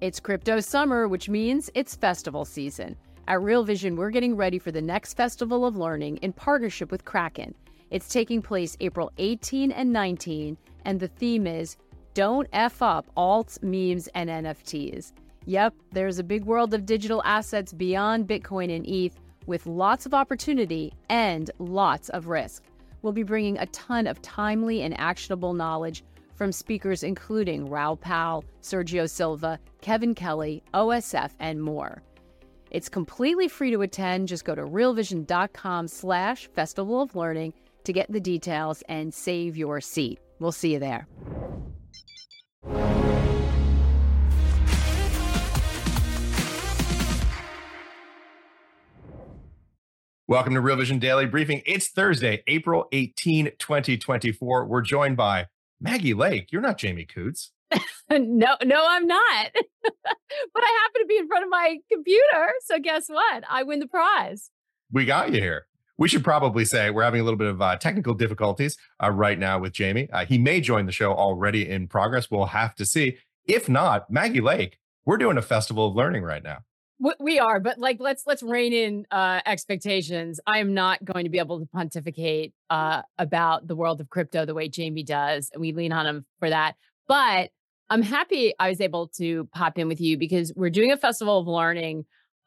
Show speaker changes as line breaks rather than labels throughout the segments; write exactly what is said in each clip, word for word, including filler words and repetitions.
It's crypto summer, which means it's festival season. At Real Vision, we're getting ready for the next Festival of Learning in partnership with Kraken. It's taking place April eighteenth and nineteenth, and the theme is Don't F Up Alts, Memes, and N F Ts. Yep, there's a big world of digital assets beyond Bitcoin and E T H with lots of opportunity and lots of risk. We'll be bringing a ton of timely and actionable knowledge from speakers including Raoul Pal, Sergio Silva, Kevin Kelly, O S F, and more. It's completely free to attend. Just go to realvision.com slash Festival of Learning to get the details and save your seat. We'll see you there.
Welcome to Real Vision Daily Briefing. It's Thursday, April eighteenth, twenty twenty-four. We're joined by Maggie Lake. You're not Jamie Coots.
no, no, I'm not. But I happen to be in front of my computer. So guess what? I win the prize.
We got you here. We should probably say we're having a little bit of uh, technical difficulties uh, right now with Jamie. Uh, he may join the show already in progress. We'll have to see. If not, Maggie Lake, we're doing a Festival of Learning right now.
We are, but like, let's let's rein in uh, expectations. I am not going to be able to pontificate uh, about the world of crypto the way Jamie does, and we lean on him for that. But I'm happy I was able to pop in with you because we're doing a Festival of Learning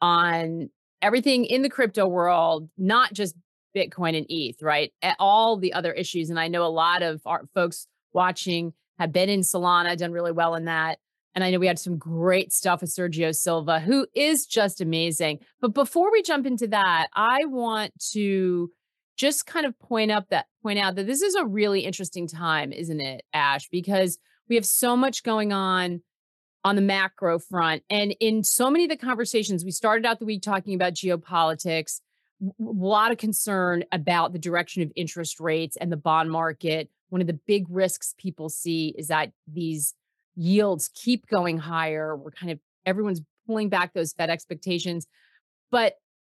on everything in the crypto world, not just Bitcoin and E T H, right? All the other issues. And I know a lot of our folks watching have been in Solana, done really well in that. And I know we had some great stuff with Sergio Silva, who is just amazing. But before we jump into that, I want to just kind of point up that point out that this is a really interesting time, isn't it, Ash? Because we have so much going on on the macro front. And in so many of the conversations, we started out the week talking about geopolitics, a lot of concern about the direction of interest rates and the bond market. One of the big risks people see is that these yields keep going higher. We're kind of, everyone's pulling back those Fed expectations. But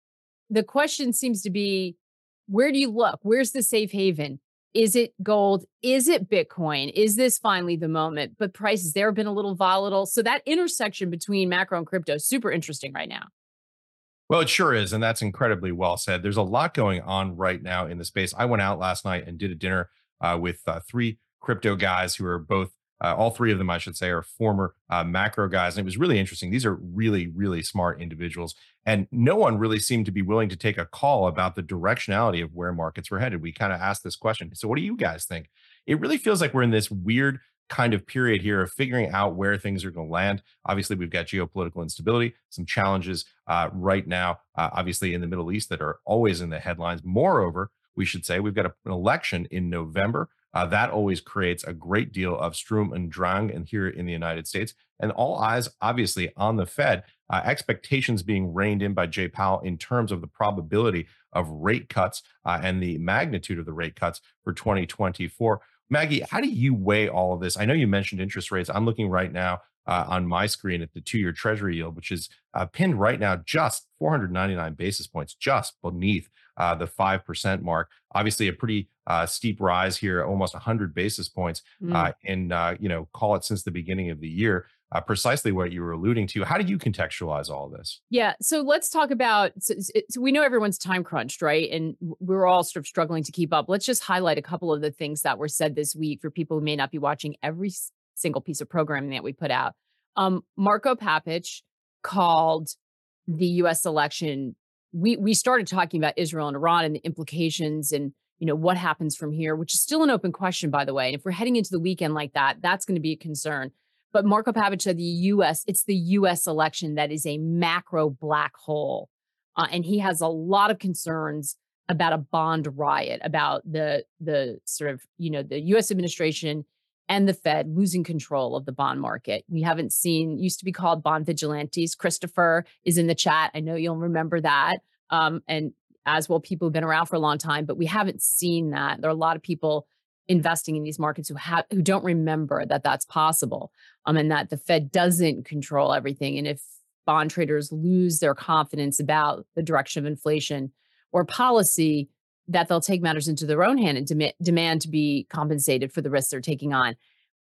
the question seems to be, where do you look? Where's the safe haven? Is it gold? Is it Bitcoin? Is this finally the moment? But prices there have been a little volatile. So that intersection between macro and crypto is super interesting right now.
Well, it sure is. And that's incredibly well said. There's a lot going on right now in the space. I went out last night and did a dinner uh, with uh, three crypto guys who are both Uh, all three of them, I should say, are former uh, macro guys. And it was really interesting. These are really, really smart individuals. And no one really seemed to be willing to take a call about the directionality of where markets were headed. We kind of asked this question. So what do you guys think? It really feels like we're in this weird kind of period here of figuring out where things are going to land. Obviously, we've got geopolitical instability, some challenges uh, right now, uh, obviously in the Middle East that are always in the headlines. Moreover, we should say we've got a, an election in November. Uh, that always creates a great deal of Sturm und Drang and here in the United States. And all eyes, obviously, on the Fed, uh, expectations being reined in by Jay Powell in terms of the probability of rate cuts uh, and the magnitude of the rate cuts for twenty twenty-four. Maggie, how do you weigh all of this? I know you mentioned interest rates. I'm looking right now uh, on my screen at the two-year Treasury yield, which is uh, pinned right now just four hundred ninety-nine basis points, just beneath uh, the five percent mark. Obviously, a pretty uh, steep rise here, almost one hundred basis points, mm. uh, in, uh, you know, call it since the beginning of the year. Uh, precisely what you were alluding to. How do you contextualize all this?
Yeah. So let's talk about, so, so we know everyone's time crunched, right? And we're all sort of struggling to keep up. Let's just highlight a couple of the things that were said this week for people who may not be watching every single piece of programming that we put out. Um, Marco Papich called the U S election. We we started talking about Israel and Iran and the implications and, you know, what happens from here, which is still an open question, by the way. And if we're heading into the weekend like that, that's going to be a concern. But Marco Papich said the U S, it's the U S election that is a macro black hole. Uh, and he has a lot of concerns about a bond riot, about the the sort of, you know, the U S administration and the Fed losing control of the bond market. We haven't seen, used to be called bond vigilantes. Christopher is in the chat. I know you'll remember that. Um, and as well, people who've been around for a long time, but we haven't seen that. There are a lot of people investing in these markets who have who don't remember that that's possible, um, and that the Fed doesn't control everything. And if bond traders lose their confidence about the direction of inflation or policy, that they'll take matters into their own hand and dem- demand to be compensated for the risks they're taking on.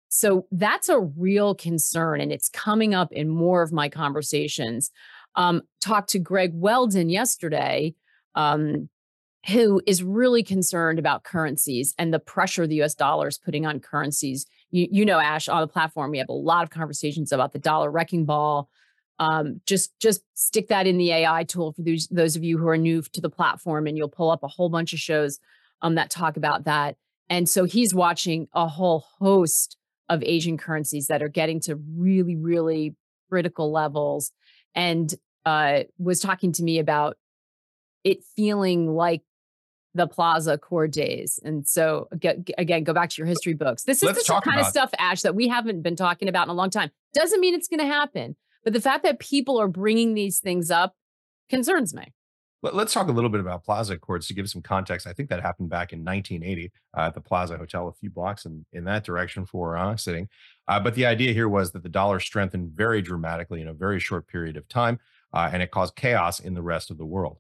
So that's a real concern, and it's coming up in more of my conversations. Um, talked to Greg Weldon yesterday, um, who is really concerned about currencies and the pressure the U S dollar is putting on currencies. You, you know, Ash, on the platform, we have a lot of conversations about the dollar wrecking ball. Um, just, just stick that in the A I tool for those, those of you who are new to the platform, and you'll pull up a whole bunch of shows um, that talk about that. And so he's watching a whole host of Asian currencies that are getting to really, really critical levels, and uh, was talking to me about it feeling like the Plaza Accord days. And so again, go back to your history books. This is the kind of stuff, Ash, that we haven't been talking about in a long time. Doesn't mean it's going to happen, but the fact that people are bringing these things up concerns me.
Let's talk a little bit about Plaza Accords to give some context. I think that happened back in nineteen eighty uh, at the Plaza Hotel, a few blocks in, in that direction for where I'm sitting. Uh, but the idea here was that the dollar strengthened very dramatically in a very short period of time, uh, and it caused chaos in the rest of the world.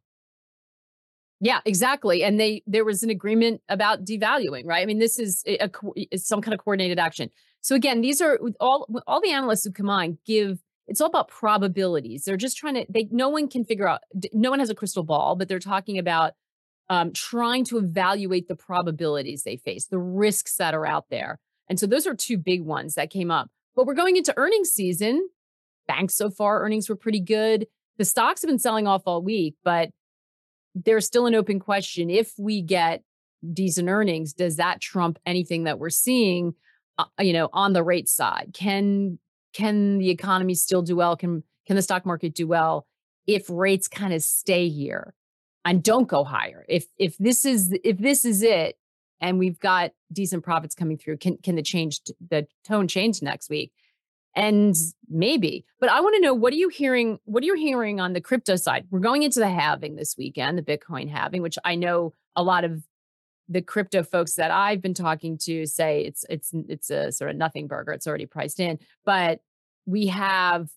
Yeah, exactly. And they there was an agreement about devaluing, right? I mean, this is a, a, some kind of coordinated action. So again, these are all all the analysts who come on give. It's all about probabilities. They're just trying to, they, no one can figure out, no one has a crystal ball, but they're talking about um, trying to evaluate the probabilities they face, the risks that are out there. And so those are two big ones that came up. But we're going into earnings season. Banks so far, earnings were pretty good. The stocks have been selling off all week, but there's still an open question. If we get decent earnings, does that trump anything that we're seeing, uh, you know, on the rate side? Can Can the economy still do well? Can can the stock market do well if rates kind of stay here and don't go higher? If if this is if this is it, and we've got decent profits coming through, can can the change the tone change next week? And maybe, but I want to know, what are you hearing? What are you hearing on the crypto side? We're going into the halving this weekend, the Bitcoin halving, which I know a lot of the crypto folks that I've been talking to say it's it's it's a sort of nothing burger. It's already priced in, but we have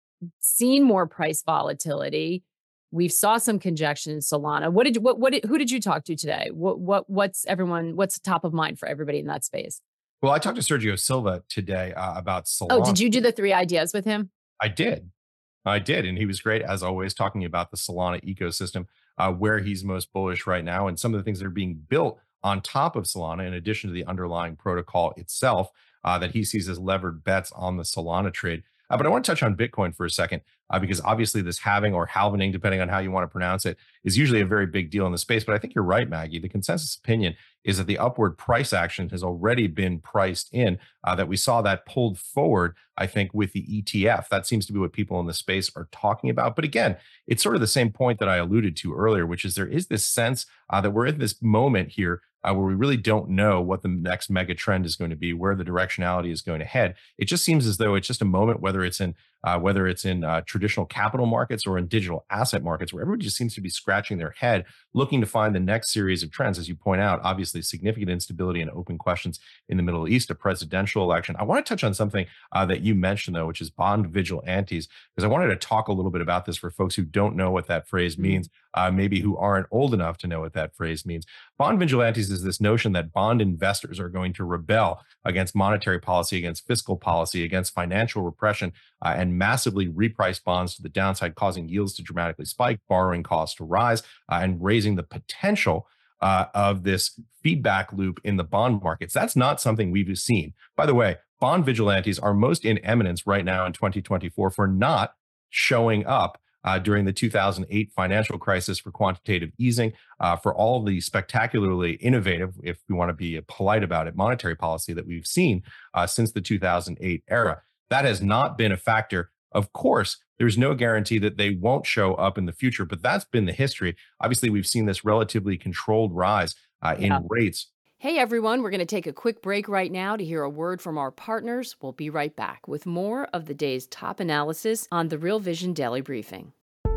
seen more price volatility. We've saw some conjecture in Solana. What did you, what what did, who did you talk to today? What what what's everyone? What's top of mind for everybody in that space?
Well, I talked to Sergio Silva today uh, about Solana.
Oh, did you do the three ideas with him?
I did. I did. And he was great, as always, talking about the Solana ecosystem, uh, where he's most bullish right now, and some of the things that are being built on top of Solana, in addition to the underlying protocol itself, uh, that he sees as levered bets on the Solana trade. Uh, but I want to touch on Bitcoin for a second, uh, because obviously this halving or halvening, depending on how you want to pronounce it, is usually a very big deal in the space. But I think you're right, Maggie. The consensus opinion is that the upward price action has already been priced in, uh, that we saw that pulled forward, I think, with the E T F. That seems to be what people in the space are talking about. But again, it's sort of the same point that I alluded to earlier, which is there is this sense uh, that we're in this moment here Uh, where we really don't know what the next mega trend is going to be, where the directionality is going to head. It just seems as though it's just a moment, whether it's in uh, whether it's in uh, traditional capital markets or in digital asset markets, where everybody just seems to be scratching their head, looking to find the next series of trends. As you point out, obviously significant instability and open questions in the Middle East, a presidential election. I want to touch on something uh, that you mentioned, though, which is bond vigilantes, because I wanted to talk a little bit about this for folks who don't know what that phrase means, uh, maybe who aren't old enough to know what that phrase means. Bond vigilantes is this notion that bond investors are going to rebel against monetary policy, against fiscal policy, against financial repression, uh, and massively reprice bonds to the downside, causing yields to dramatically spike, borrowing costs to rise, uh, and raising the potential uh, of this feedback loop in the bond markets. That's not something we've seen. By the way, bond vigilantes are most in eminence right now in twenty twenty-four for not showing up Uh, during the two thousand eight financial crisis for quantitative easing, uh, for all the spectacularly innovative, if we want to be polite about it, monetary policy that we've seen uh, since the two thousand eight era. That has not been a factor. Of course, there's no guarantee that they won't show up in the future, but that's been the history. Obviously, we've seen this relatively controlled rise uh, in yeah. rates.
Hey, everyone, we're going to take a quick break right now to hear a word from our partners. We'll be right back with more of the day's top analysis on the Real Vision Daily Briefing.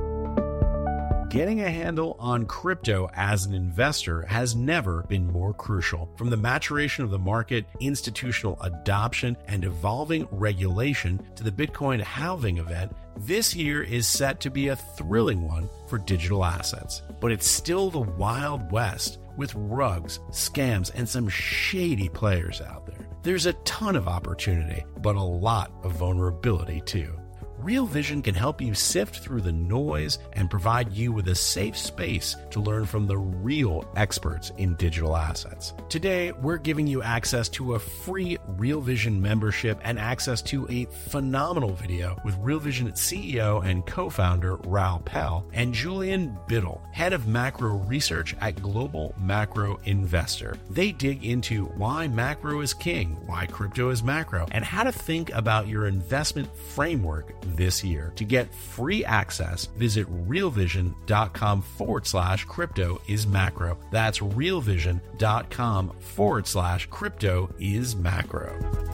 Getting a handle on crypto as an investor has never been more crucial. From the maturation of the market, institutional adoption, and evolving regulation to the Bitcoin halving event, this year is set to be a thrilling one for digital assets. But it's still the Wild West with rugs, scams, and some shady players out there. There's a ton of opportunity, but a lot of vulnerability too. Real Vision can help you sift through the noise and provide you with a safe space to learn from the real experts in digital assets. Today, we're giving you access to a free Real Vision membership and access to a phenomenal video with Real Vision C E O and co-founder Raoul Pal and Julian Biddle, head of macro research at Global Macro Investor. They dig into why macro is king, why crypto is macro, and how to think about your investment framework this year. To get free access, visit realvision.com forward slash crypto is macro. That's realvision.com forward slash crypto is macro.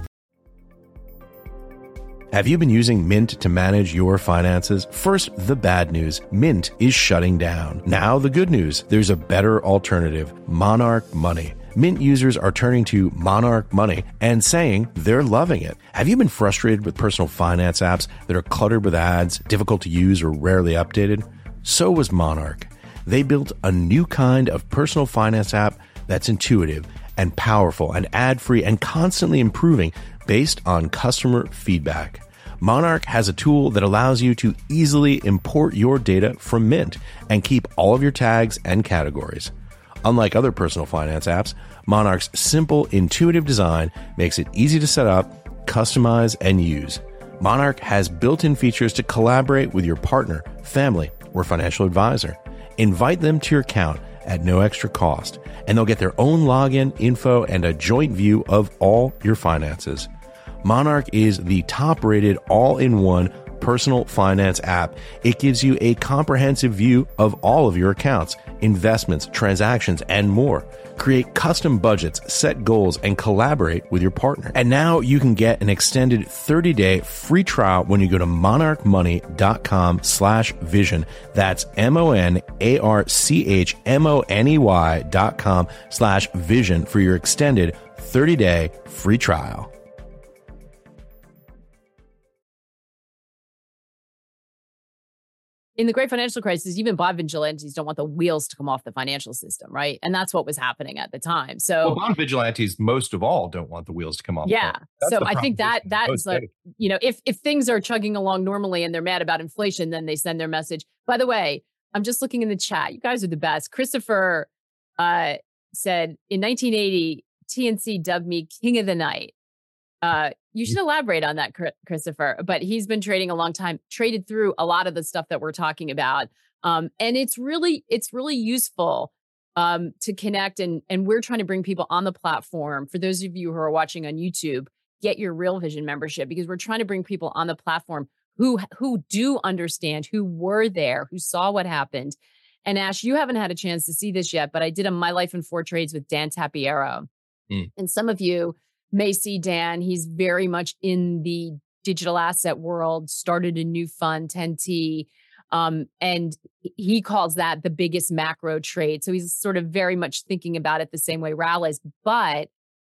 Have you been using Mint to manage your finances? First, the bad news. Mint is shutting down. Now, the good news. There's a better alternative. Monarch Money. Mint users are turning to Monarch Money and saying they're loving it. Have you been frustrated with personal finance apps that are cluttered with ads, difficult to use, or rarely updated? So was Monarch. They built a new kind of personal finance app that's intuitive and powerful and ad-free and constantly improving based on customer feedback. Monarch has a tool that allows you to easily import your data from Mint and keep all of your tags and categories. Unlike other personal finance apps, Monarch's simple, intuitive design makes it easy to set up, customize, and use. Monarch has built-in features to collaborate with your partner, family, or financial advisor. Invite them to your account at no extra cost, and they'll get their own login, info, and a joint view of all your finances. Monarch is the top-rated all-in-one personal finance app. It gives you a comprehensive view of all of your accounts, investments, transactions, and more. Create custom budgets, set goals, and collaborate with your partner. And now you can get an extended thirty-day free trial when you go to monarchmoney.com slash vision. That's M-O-N-A-R-C-H-M-O-N-E-Y dot com slash vision for your extended thirty-day free trial.
In the great financial crisis, even bond vigilantes don't want the wheels to come off the financial system, right? And that's what was happening at the time. So,
well, bond vigilantes, most of all, don't want the wheels to come off.
Yeah. So I think that that is like, you know, if if things are chugging along normally and they're mad about inflation, then they send their message. By the way, I'm just looking in the chat. You guys are the best. Christopher uh, said in nineteen eighty, T N C dubbed me King of the Night. Uh, you should elaborate on that, Christopher, but he's been trading a long time, traded through a lot of the stuff that we're talking about. Um, and it's really, it's really useful um, to connect. And, and we're trying to bring people on the platform. For those of you who are watching on YouTube, get your Real Vision membership, because we're trying to bring people on the platform who, who do understand, who were there, who saw what happened. And Ash, you haven't had a chance to see this yet, but I did a My Life in Four Trades with Dan Tapiero. Mm. And some of you may see Dan. He's very much in the digital asset world, started a new fund, ten T, um, and he calls that the biggest macro trade. So he's sort of very much thinking about it the same way Raoul is. But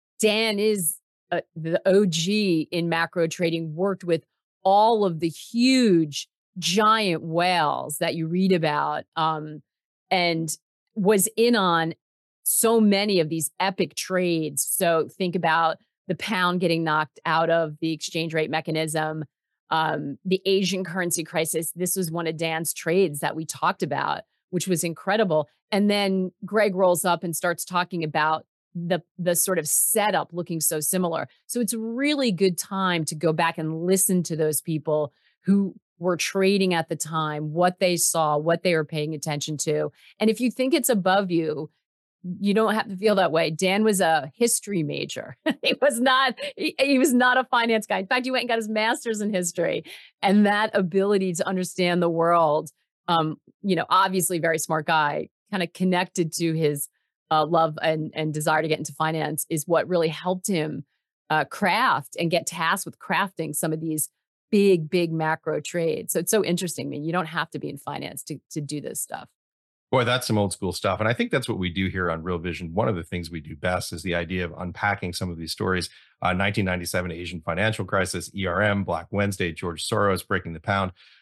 Dan is uh, the O G in macro trading, worked with all of the huge, giant whales that you read about, um, and was in on so many of these epic trades. So think about the pound getting knocked out of the exchange rate mechanism, um, the Asian currency crisis. This was one of Dan's trades that we talked about, which was incredible. And then Greg rolls up and starts talking about the, the sort of setup looking so similar. So it's a really good time to go back and listen to those people who were trading at the time, what they saw, what they were paying attention to. And if you think it's above you, you don't have to feel that way. Dan was a history major. he was not, he, he was not a finance guy. In fact, he went and got his master's in history. And that ability to understand the world, um, you know, obviously very smart guy, kind of connected to his uh, love and, and desire to get into finance, is what really helped him uh, craft and get tasked with crafting some of these big, big macro trades. So it's so interesting. I mean, you don't have to be in finance to, to do this stuff.
Boy, that's some old school stuff. And I think that's what we do here on Real Vision. One of the things we do best is the idea of unpacking some of these stories. Uh, nineteen ninety-seven Asian financial crisis, E R M, Black Wednesday, George Soros breaking the pound.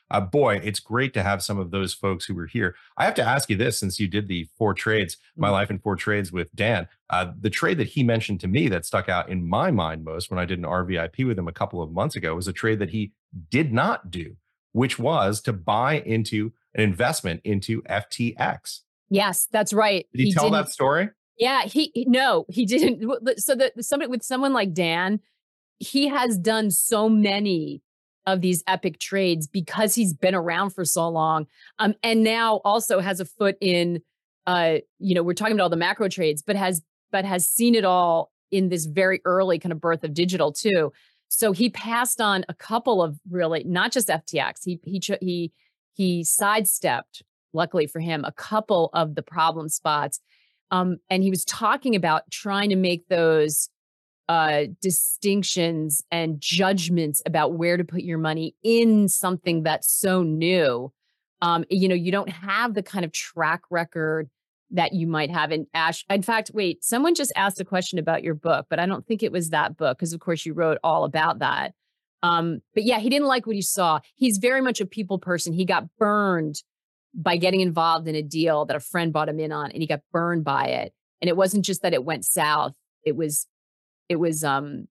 Uh, boy, it's great to have some of those folks who were here. I have to ask you this, since you did the four trades, my life in four trades with Dan, uh, the trade that he mentioned to me that stuck out in my mind most when I did an R V I P with him a couple of months ago was a trade that he did not do, which was to buy into an investment into F T X.
Yes, that's right.
Did he, he tell that story?
Yeah, he, he no, he didn't. So that somebody with someone like Dan, he has done so many of these epic trades because he's been around for so long, um, and now also has a foot in. Uh, you know, we're talking about all the macro trades, but has but has seen it all in this very early kind of birth of digital too. So he passed on a couple of really not just F T X. He he he he sidestepped, luckily for him, a couple of the problem spots. Um, and he was talking about trying to make those uh, distinctions and judgments about where to put your money in something that's so new. Um, you know, you don't have the kind of track record that you might have in Ash. In fact, wait, someone just asked a question about your book, but I don't think it was that book because, of course, you wrote all about that. Um, but yeah, he didn't like what he saw. He's very much a people person. He got burned by getting involved in a deal that a friend bought him in on, and he got burned by it. And it wasn't just that it went south. It was, it was, um,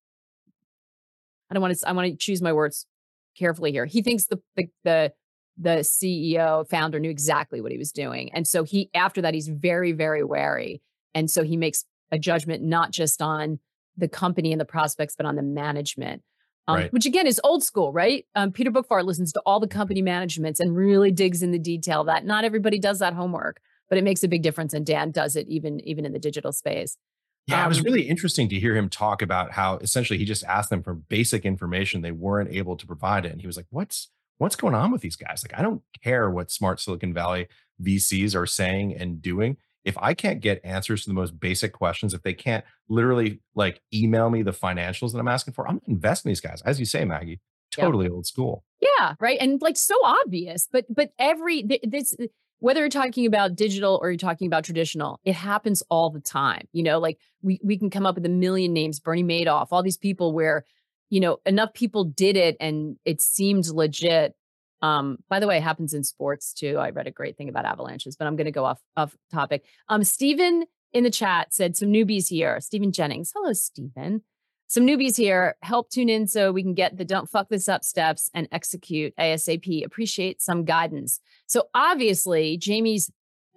I don't want to, I want to choose my words carefully here. He thinks the, the, the, the C E O founder knew exactly what he was doing. And so he, after that, he's very, very wary. And so he makes a judgment, not just on the company and the prospects, but on the management. Um, right. Which again is old school, right? Um, Peter Bookfar listens to all the company managements and really digs in the detail of that. Not everybody does that homework, but it makes a big difference. And Dan does it even, even in the digital space.
Yeah,
um,
it was really interesting to hear him talk about how essentially he just asked them for basic information. They weren't able to provide it. And he was like, what's, what's going on with these guys? Like, I don't care what smart Silicon Valley V Cs are saying and doing. If I can't get answers to the most basic questions, if they can't literally like email me the financials that I'm asking for, I'm not investing in these guys. As you say, Maggie, totally yep. old school.
Yeah, right. And like so obvious, but but every this whether you're talking about digital or you're talking about traditional, it happens all the time. You know, like we we can come up with a million names, Bernie Madoff, all these people where, you know, enough people did it and it seemed legit. Um, by the way, it happens in sports too. I read a great thing about avalanches, but I'm going to go off, off topic. Um, Stephen in the chat said some newbies here. Stephen Jennings. Hello, Stephen. Some newbies here. Help tune in so we can get the don't fuck this up steps and execute ASAP. Appreciate some guidance. So obviously Jamie's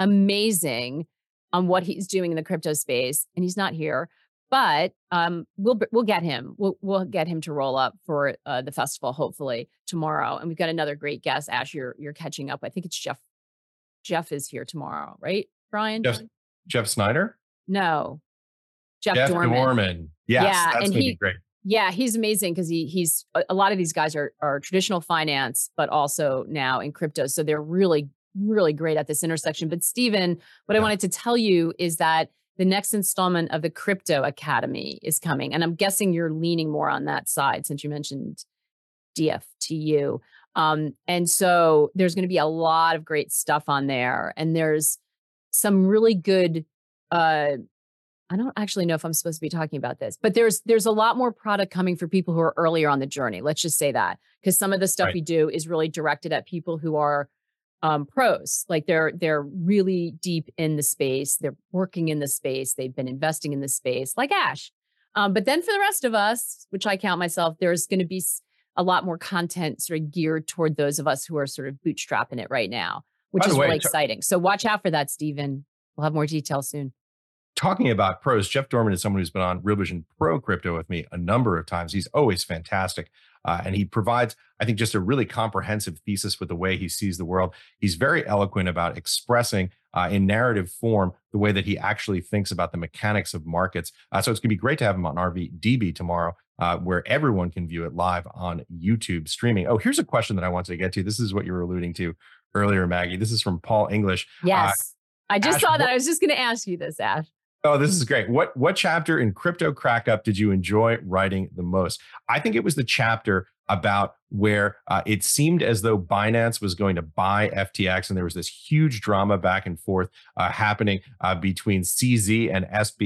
amazing on what he's doing in the crypto space, and he's not here. But um, we'll we'll get him. We'll we'll get him to roll up for uh, the festival hopefully tomorrow. And we've got another great guest. Ash, you're you're catching up. I think it's Jeff. Jeff is here tomorrow, right, Brian?
Jeff, Jeff Snyder?
No, Jeff,
Jeff
Dorman.
Dorman. Yes,
yeah,
that's
and
gonna
he,
be great.
Yeah, he's amazing because he he's a, a lot of these guys are are traditional finance, but also now in crypto. So they're really really great at this intersection. But Stephen, what yeah. I wanted to tell you is that the next installment of the Crypto Academy is coming. And I'm guessing you're leaning more on that side since you mentioned D F T U. Um, and so there's going to be a lot of great stuff on there. And there's some really good, uh, I don't actually know if I'm supposed to be talking about this, but there's there's a lot more product coming for people who are earlier on the journey. Let's just say that, because some of the stuff right. we do is really directed at people who are Um, pros, like they're they're really deep in the space. They're working in the space. They've been investing in the space, like Ash. Um, but then for the rest of us, which I count myself, there's going to be a lot more content sort of geared toward those of us who are sort of bootstrapping it right now, which is way, really exciting. So watch out for that, Stephen. We'll have more details soon.
Talking about pros, Jeff Dorman is someone who's been on Real Vision Pro Crypto with me a number of times. He's always fantastic. Uh, and he provides, I think, just a really comprehensive thesis with the way he sees the world. He's very eloquent about expressing uh, in narrative form the way that he actually thinks about the mechanics of markets. Uh, so it's going to be great to have him on R V D B tomorrow, uh, where everyone can view it live on YouTube streaming. Oh, here's a question that I wanted to get to. This is what you were alluding to earlier, Maggie. This is from Paul English.
Yes. Uh, I just
Ash,
saw that.
what,
I was just going to ask you this, Ash.
Oh, this is great. What what chapter in Crypto Crackup did you enjoy writing the most? I think it was the chapter about where uh, it seemed as though Binance was going to buy F T X, and there was this huge drama back and forth uh, happening uh, between C Z and S B F.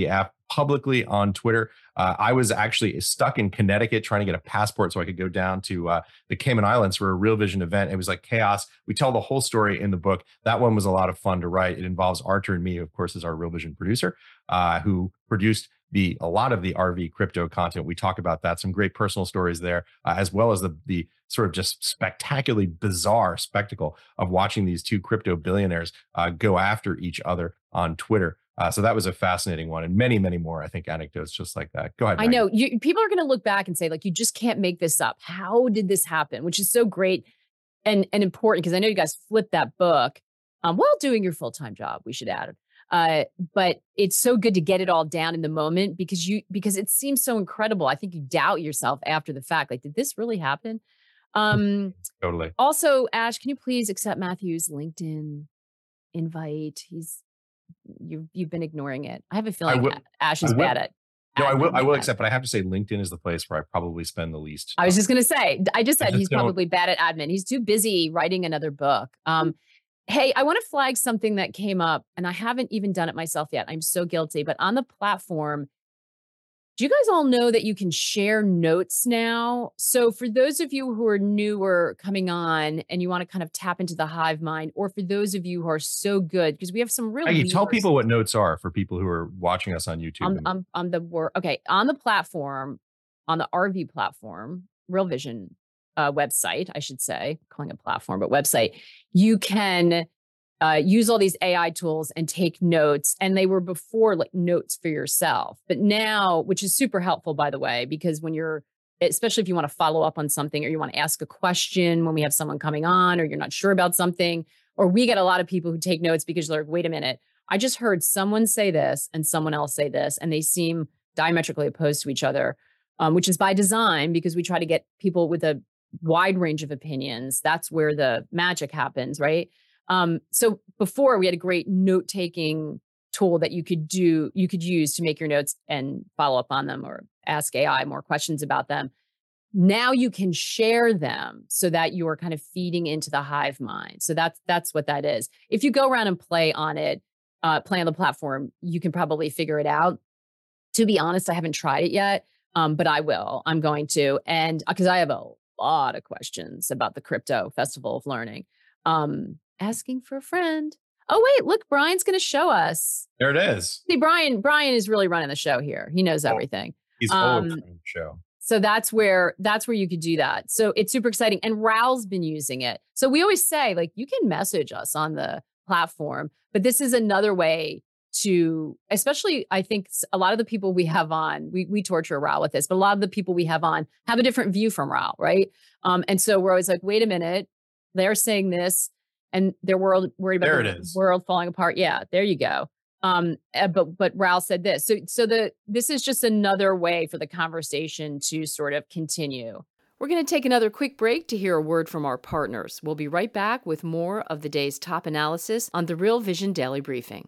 publicly on Twitter. Uh, I was actually stuck in Connecticut trying to get a passport so I could go down to uh, the Cayman Islands for a Real Vision event. It was like chaos. We tell the whole story in the book. That one was a lot of fun to write. It involves Archer and me, of course, as our Real Vision producer, uh, who produced the a lot of the R V crypto content. We talk about that. Some great personal stories there, uh, as well as the the sort of just spectacularly bizarre spectacle of watching these two crypto billionaires uh, go after each other on Twitter. Uh, so that was a fascinating one, and many, many more, I think, anecdotes just like that. Go ahead,
I
Maggie.
know you, people are going to look back and say, like, you just can't make this up. How did this happen? Which is so great and, and important, because I know you guys flipped that book um, while doing your full-time job, we should add. Uh, but it's so good to get it all down in the moment, because you because it seems so incredible. I think you doubt yourself after the fact. Like, did this really happen? Um,
Totally.
Also, Ash, can you please accept Matthew's LinkedIn invite? He's you you've been ignoring it. I have a feeling
will-
Ash is
I will-
bad at.
No, I will.
admin
I will
like
accept, but I have to say, LinkedIn is the place where I probably spend the least.
I was
time.
just gonna say. I just
I
said
just
he's
don't-
probably bad at admin. He's too busy writing another book. Um, hey, I want to flag something that came up, and I haven't even done it myself yet. I'm so guilty. But on the platform, do you guys all know that you can share notes now? So for those of you who are newer coming on and you want to kind of tap into the hive mind, or for those of you who are so good, because we have some real
Maggie, tell
viewers
people what notes are for people who are watching us on YouTube.
on,
and-
on, on the work. Okay. On the platform, on the R V platform, Real Vision uh, website, I should say, calling it platform, but website, you can uh, use all these A I tools and take notes. And they were before like notes for yourself, but now, which is super helpful, by the way, because when you're, especially if you want to follow up on something, or you want to ask a question when we have someone coming on, or you're not sure about something, or we get a lot of people who take notes because they're like, wait a minute, I just heard someone say this and someone else say this, and they seem diametrically opposed to each other, um, which is by design, because we try to get people with a wide range of opinions. That's where the magic happens, right? Um, so before, we had a great note-taking tool that you could do, you could use to make your notes and follow up on them, or ask A I more questions about them. Now you can share them so that you're kind of feeding into the hive mind. So that's that's what that is. If you go around and play on it, uh, play on the platform, you can probably figure it out. To be honest, I haven't tried it yet, um, but I will. I'm going to, and because I have a lot of questions about the Crypto Festival of Learning. Um, asking for a friend. Oh, wait, look, Brian's going to show us.
There it is.
See, Brian, Brian is really running the show here. He knows
Oh,
everything.
He's
Um,
always running the show.
So that's where, that's where you could do that. So it's super exciting. And Raul's been using it. So we always say, like, you can message us on the platform, but this is another way to, especially, I think a lot of the people we have on, we we torture Raul with this, but a lot of the people we have on have a different view from Raul, right? Um, and so we're always like, wait a minute, they're saying this, and they're world worried about
There
the
it is.
world falling apart. Yeah, there you go. Um, uh, but but Raul said this. So so the this is just another way for the conversation to sort of continue. We're going to take another quick break to hear a word from our partners. We'll be right back with more of the day's top analysis on the Real Vision Daily Briefing.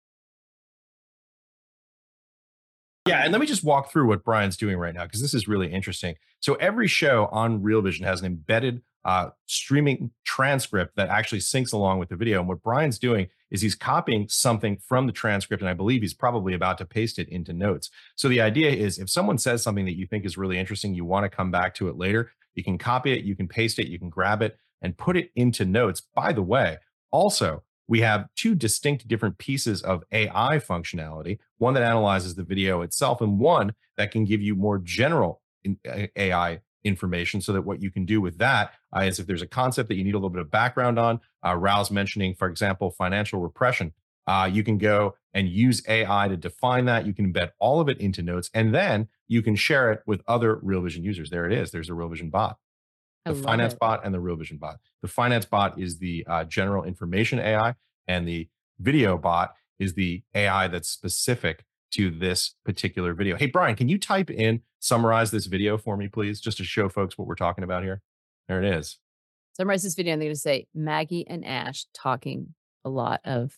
Yeah, and let me just walk through what Brian's doing right now, because this is really interesting. So every show on Real Vision has an embedded uh, streaming transcript that actually syncs along with the video. And what Brian's doing is he's copying something from the transcript, and I believe he's probably about to paste it into notes. So the idea is, if someone says something that you think is really interesting, you want to come back to it later, you can copy it, you can paste it, you can grab it and put it into notes. By the way, also, we have two distinct different pieces of A I functionality, one that analyzes the video itself, and one that can give you more general in, uh, A I information, so that what you can do with that uh, is, if there's a concept that you need a little bit of background on, uh, Raul's mentioning, for example, financial repression, uh, you can go and use A I to define that. You can embed all of it into notes, and then you can share it with other Real Vision users. There it is. There's a Real Vision bot.
I
The
love
finance
it.
bot and the Real Vision bot. The finance bot is the uh, general information A I, and the video bot is the A I that's specific to this particular video. Hey, Brian, can you type in, summarize this video for me, please, just to show folks what we're talking about here? There it is.
Summarize this video, and they're going to say Maggie and Ash talking a lot of.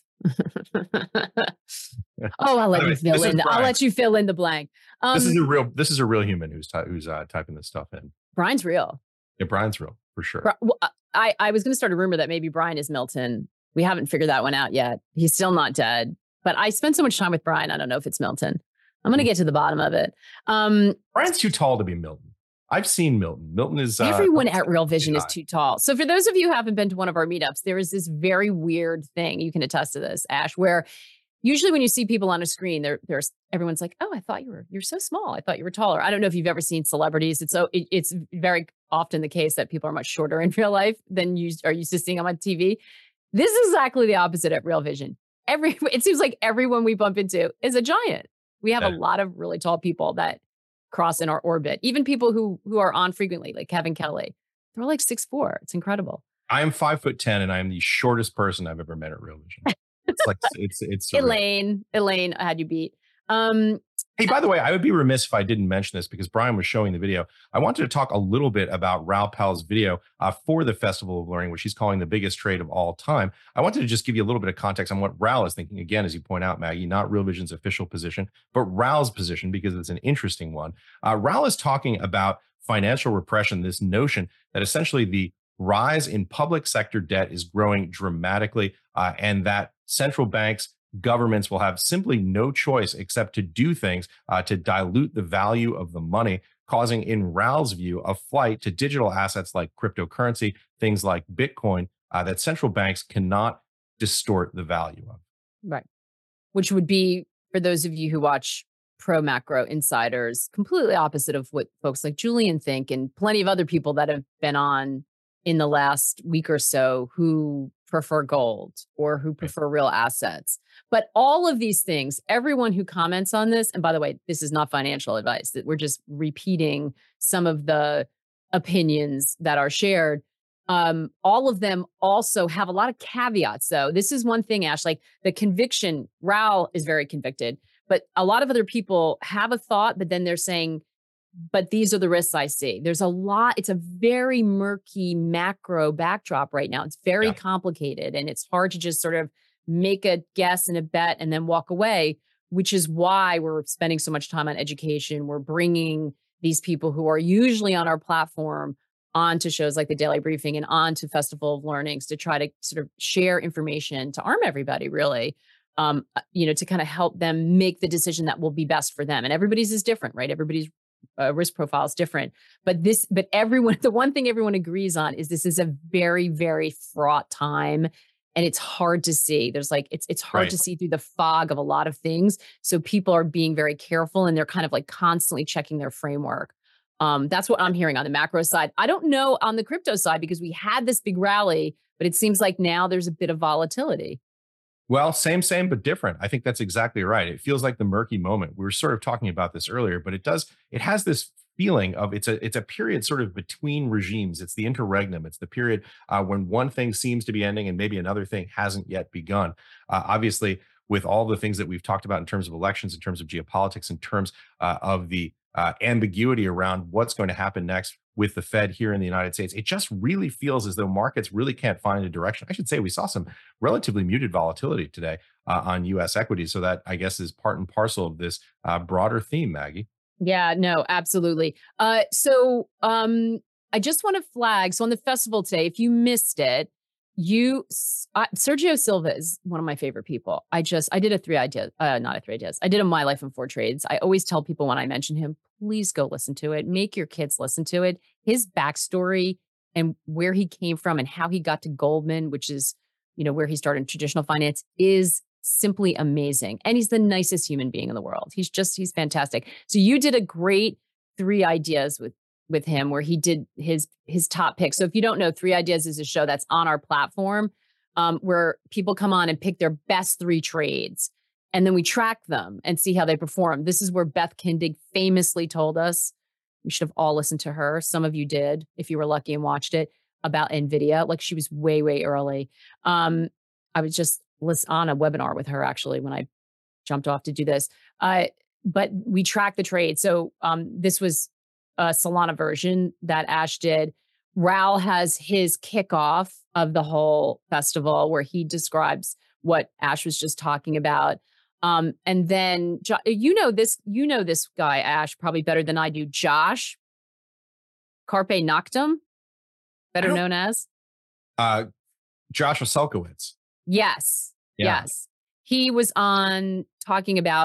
Oh, I'll let
By the
you
way,
fill
this is
in. I'll
Brian.
let you fill in the blank. Um,
This is a real. This is a real human who's ty- who's uh, typing this stuff in.
Brian's real.
Yeah, Brian's real for sure.
Bri- well, I I was going to start a rumor that maybe Brian is Milton. We haven't figured that one out yet. He's still not dead. But I spent so much time with Brian. I don't know if it's Milton. I'm going to get to the bottom of it. Um,
Brian's too tall to be Milton. I've seen Milton. Milton is... Uh,
everyone at Real Vision is too tall. So for those of you who haven't been to one of our meetups, there is this very weird thing, you can attest to this, Ash, where usually when you see people on a screen, there, there's everyone's like, oh, I thought you were, you're so small. I thought you were taller. I don't know if you've ever seen celebrities. It's so, it, it's very often the case that people are much shorter in real life than you are used to seeing them on T V. This is exactly the opposite at Real Vision. Every, it seems like everyone we bump into is a giant. We have yeah. a lot of really tall people that cross in our orbit. Even people who who are on frequently, like Kevin Kelly, they're like six foot four. It's incredible.
I am five foot ten, and I am the shortest person I've ever met at Real Vision. It's like it's it's surreal.
Elaine. Elaine, I had you beat. Um,
hey, by the way, I would be remiss if I didn't mention this because Brian was showing the video. I wanted to talk a little bit about Raoul Pal's video uh, for the Festival of Learning, which he's calling the biggest trade of all time. I wanted to just give you a little bit of context on what Raoul is thinking. Again, as you point out, Maggie, not Real Vision's official position, but Raoul's position because it's an interesting one. Uh, Raoul is talking about financial repression, this notion that essentially the rise in public sector debt is growing dramatically, uh, and that central banks, governments will have simply no choice except to do things uh, to dilute the value of the money, causing, in Raoul's view, a flight to digital assets like cryptocurrency, things like Bitcoin, uh, that central banks cannot distort the value of.
Right. Which would be, for those of you who watch pro macro insiders, completely opposite of what folks like Julian think and plenty of other people that have been on in the last week or so who prefer gold or who prefer real assets. But all of these things, everyone who comments on this, and by the way, this is not financial advice, that we're just repeating some of the opinions that are shared. Um, all of them also have a lot of caveats, though. This is one thing, Ash, like the conviction, Raoul is very convicted, but a lot of other people have a thought, but then they're saying, but these are the risks I see. There's a lot, it's a very murky macro backdrop right now. It's very yeah. complicated, and it's hard to just sort of make a guess and a bet and then walk away, which is why we're spending so much time on education. We're bringing these people who are usually on our platform onto shows like the Daily Briefing and onto Festival of Learnings to try to sort of share information to arm everybody, really, um, you know, to kind of help them make the decision that will be best for them. And everybody's is different, right? Everybody's Uh, risk profile is different, but this, but everyone, the one thing everyone agrees on is this is a very, very fraught time, and it's hard to see. There's like, it's, it's hard right. to see through the fog of a lot of things. So people are being very careful, and they're kind of like constantly checking their framework. Um, that's what I'm hearing on the macro side. I don't know on the crypto side, because we had this big rally, but it seems like now there's a bit of volatility.
Well, same, same, but different. I think that's exactly right. It feels like the murky moment. We were sort of talking about this earlier, but it does, it has this feeling of it's a, it's a period sort of between regimes. It's the interregnum. It's the period uh, when one thing seems to be ending and maybe another thing hasn't yet begun. Uh, obviously, with all the things that we've talked about in terms of elections, in terms of geopolitics, in terms uh, of the uh, ambiguity around what's going to happen next with the Fed here in the United States, it just really feels as though markets really can't find a direction. I should say we saw some relatively muted volatility today uh, on U S equities. So that, I guess, is part and parcel of this uh, broader theme, Maggie.
Yeah, no, absolutely. Uh, so um, I just want to flag, so on the festival today, if you missed it, you, uh, Sergio Silva is one of my favorite people. I just, I did a three ideas, uh, not a three ideas. I did a My Life in Four Trades. I always tell people when I mention him, please go listen to it. Make your kids listen to it. His backstory and where he came from and how he got to Goldman, which is, you know, where he started in traditional finance, is simply amazing. And he's the nicest human being in the world. He's just, he's fantastic. So you did a great three ideas with with him where he did his his top pick. So if you don't know, Three Ideas is a show that's on our platform um, where people come on and pick their best three trades. And then we track them and see how they perform. This is where Beth Kindig famously told us, we should have all listened to her. Some of you did, if you were lucky and watched it, about NVIDIA. Like, she was way, way early. Um, I was just on a webinar with her, actually, when I jumped off to do this. Uh, but we track the trade. So um, this was a Solana version that Ash did. Raoul has his kickoff of the whole festival where he describes what Ash was just talking about. Um, and then, you know, this, you know, this guy, Ash, probably better than I do. Josh Carpe Noctem, better known as
uh, Josh Wasilkowicz.
Yes.
Yeah.
Yes. He was on talking about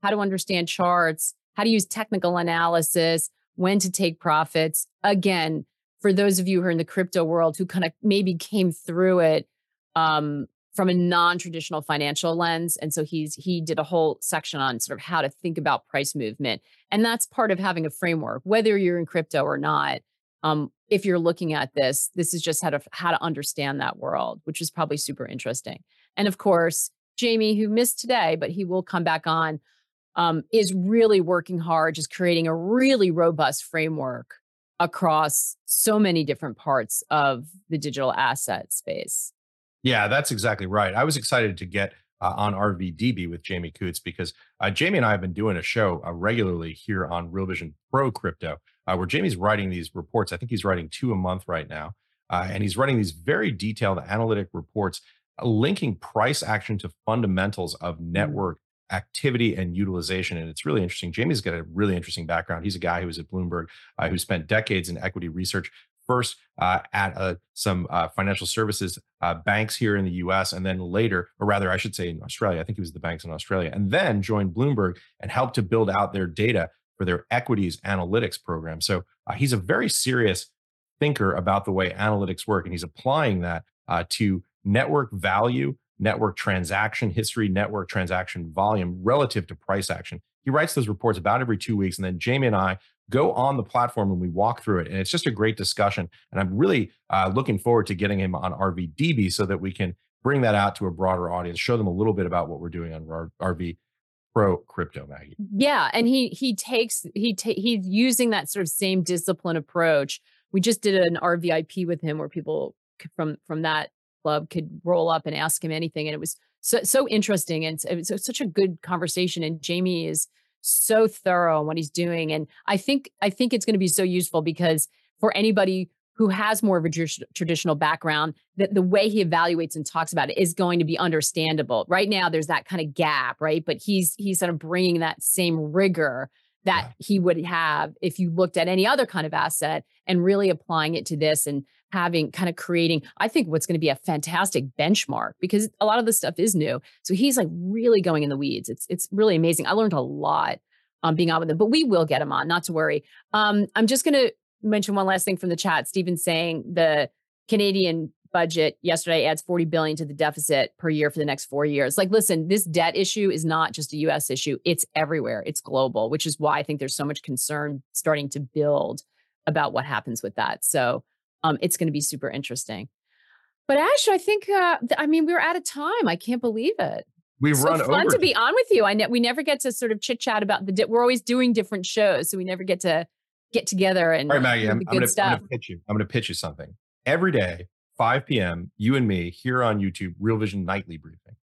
how to understand charts, how to use technical analysis, when to take profits. Again, for those of you who are in the crypto world who kind of maybe came through it um, from a non-traditional financial lens. And so he's he did a whole section on sort of how to think about price movement. And that's part of having a framework, whether you're in crypto or not. Um, if you're looking at this, this is just how to how to understand that world, which is probably super interesting. And of course, Jamie, who missed today, but he will come back on, um, is really working hard, just creating a really robust framework across so many different parts of the digital asset space.
Yeah, that's exactly right. I was excited to get uh, on R V D B with Jamie Coutts because uh, Jamie and I have been doing a show uh, regularly here on Real Vision Pro Crypto, uh, where Jamie's writing these reports. I think he's writing two a month right now. Uh, and he's running these very detailed analytic reports uh, linking price action to fundamentals of network activity and utilization. And it's really interesting. Jamie's got a really interesting background. He's a guy who was at Bloomberg, uh, who spent decades in equity research, first uh, at uh, some uh, financial services uh, banks here in the U S, and then later, or rather, I should say in Australia. I think it was the banks in Australia, and then joined Bloomberg and helped to build out their data for their equities analytics program. So uh, he's a very serious thinker about the way analytics work, and he's applying that uh, to network value, network transaction history, network transaction volume relative to price action. He writes those reports about every two weeks. And then Jamie and I go on the platform and we walk through it. And it's just a great discussion. And I'm really uh, looking forward to getting him on R V D B so that we can bring that out to a broader audience, show them a little bit about what we're doing on R V Pro Crypto, Maggie.
Yeah. And he he takes, he ta- he's using that sort of same discipline approach. We just did an R V I P with him where people from, from that club could roll up and ask him anything. And it was so, so interesting. And it was such a good conversation. And Jamie is so thorough on what he's doing. And I think, I think it's going to be so useful because for anybody who has more of a tr- traditional background, that the way he evaluates and talks about it is going to be understandable. Right now, there's that kind of gap, right? But he's, he's sort of bringing that same rigor that yeah. he would have if you looked at any other kind of asset and really applying it to this and having kind of creating, I think, what's going to be a fantastic benchmark because a lot of this stuff is new. So he's like really going in the weeds. It's it's really amazing. I learned a lot um, being out with him, but we will get him on, not to worry. Um, I'm just going to mention one last thing from the chat. Stephen saying the Canadian budget yesterday adds forty billion dollars to the deficit per year for the next four years. Like, listen, this debt issue is not just a U S issue. It's everywhere. It's global, which is why I think there's so much concern starting to build about what happens with that. So um, it's going to be super interesting. But Ash, I think, uh, th- I mean, we're out of time. I can't believe it.
We've
so
run
fun
over
to be on with you. I ne- we never get to sort of chit chat about the, di- we're always doing different shows. So we never get to get together and
all right, Maggie, I'm,
the
I'm
good
gonna,
stuff.
I'm gonna pitch you. I'm going to pitch you something every day. five p.m., you and me here on YouTube, Real Vision Nightly Briefing.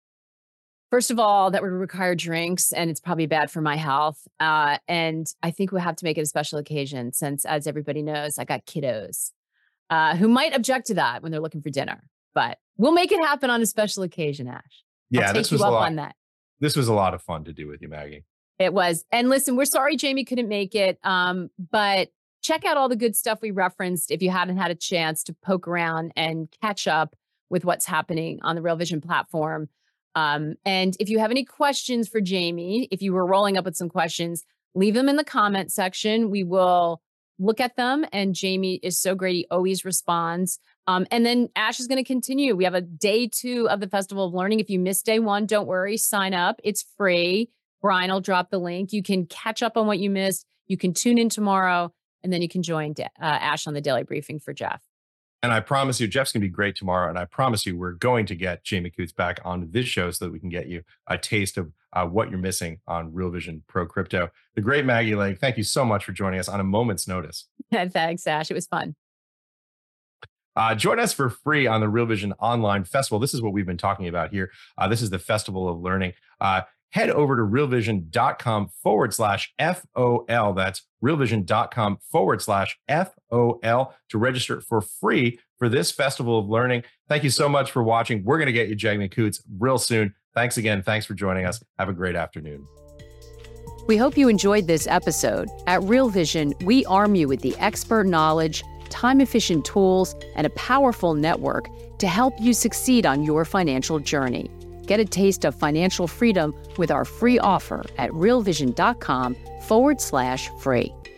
First of all, that would require drinks and it's probably bad for my health. Uh, and I think we'll have to make it a special occasion since, as everybody knows, I got kiddos uh, who might object to that when they're looking for dinner. But we'll make it happen on a special occasion, Ash.
Yeah,
I'll take
this was
you up
a lot,
on that.
This was a lot of fun to do with you, Maggie.
It was. And listen, we're sorry Jamie couldn't make it, um, but check out all the good stuff we referenced if you hadn't had a chance to poke around and catch up with what's happening on the Real Vision platform. Um, and if you have any questions for Jamie, if you were rolling up with some questions, leave them in the comment section. We will look at them. And Jamie is so great. He always responds. Um, and then Ash is going to continue. We have a day two of the Festival of Learning. If you missed day one, don't worry, sign up. It's free. Brian will drop the link. You can catch up on what you missed. You can tune in tomorrow. And then you can join uh, Ash on the Daily Briefing for Jeff.
And I promise you, Jeff's going to be great tomorrow. And I promise you, we're going to get Jamie Coutts back on this show so that we can get you a taste of uh, what you're missing on Real Vision Pro Crypto. The great Maggie Lake, thank you so much for joining us on a moment's notice.
Thanks, Ash. It was fun.
Uh, join us for free on the Real Vision Online Festival. This is what we've been talking about here. Uh, this is the Festival of Learning. Uh, head over to realvision.com forward slash FOL. That's realvision.com forward slash FOL to register for free for this Festival of Learning. Thank you so much for watching. We're going to get you Jamie Coutts real soon. Thanks again. Thanks for joining us. Have a great afternoon.
We hope you enjoyed this episode. At Real Vision, we arm you with the expert knowledge, time-efficient tools, and a powerful network to help you succeed on your financial journey.
Get a taste of financial freedom with our free offer at realvision.com forward slash free.